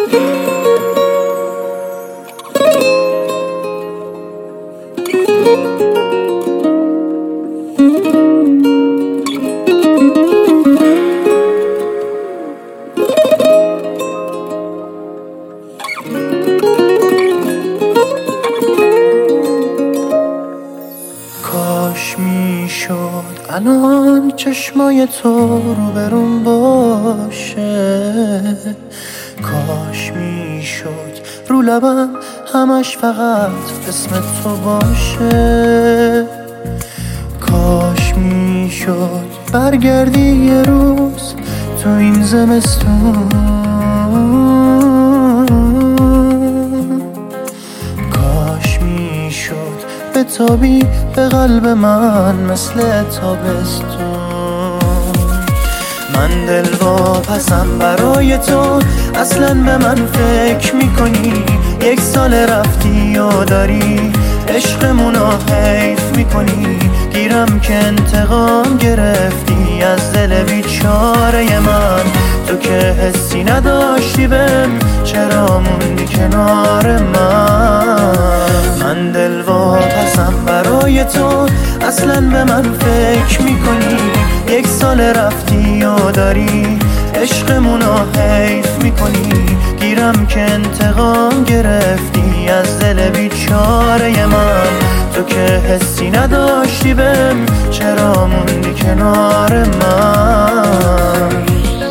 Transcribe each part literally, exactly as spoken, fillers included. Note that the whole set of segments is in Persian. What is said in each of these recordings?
کاش میشد الان چشمای تو رو برون باشه، کاش میشد رو لبم همش فقط اسم تو باشه، کاش میشد برگردی یه روز تو این زمستون، کاش میشد بتابی به قلب من مثل تابستون. من دلواپسم برای تو، اصلا به من فکر میکنی؟ یک سال رفتی و داری عشقمونو حیف میکنی، گیرم که انتقام گرفتی از دل بیچاره من. تو که حسی نداشتی بهم، چرا موندی کنار من؟ من دلواپسم برای تو، اصلا به من فکر میکنی؟ یک سال رفتی و داری عشقمونو حیف میکنی، گیرم که انتقام گرفتی از دل بیچاره من. تو که حسی نداشتی بهم، چرا موندی کنار من؟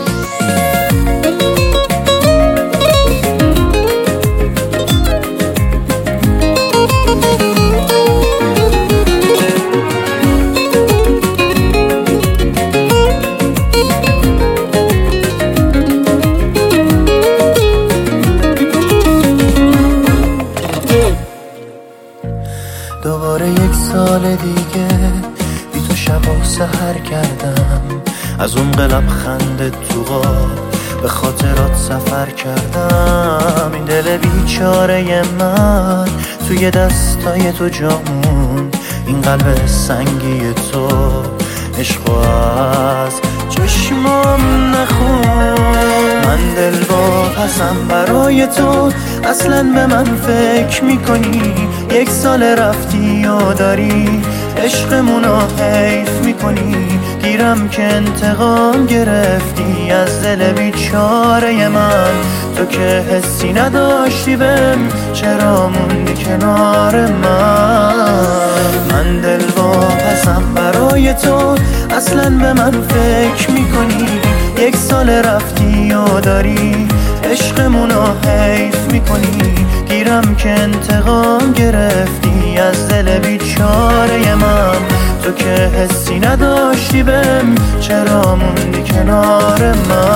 دوباره یک سال دیگه بی تو شب و سحر کردم، از اون قلب خنده تو غار به خاطرات سفر کردم. این دل بیچاره من توی دستای تو جا موند، این قلب سنگی تو عشقو از چشمام نخون. من دلواپسم برای تو، اصلا به من فکر میکنی؟ یک سال رفتی و داری عشقمونو حیف میکنی، گیرم که انتقام گرفتی از دل بیچاره من. تو که حسی نداشتی بهم، چرا موندی کنار من؟ من دلواپسم برای تو، اصلا به من فکر میکنی؟ یک سال رفتی و داری عشقمونو حیف میکنی، گیرم که انتقام گرفتی از دل بیچاره من. تو که حسی نداشتی بهم، چرا موندی کنار من؟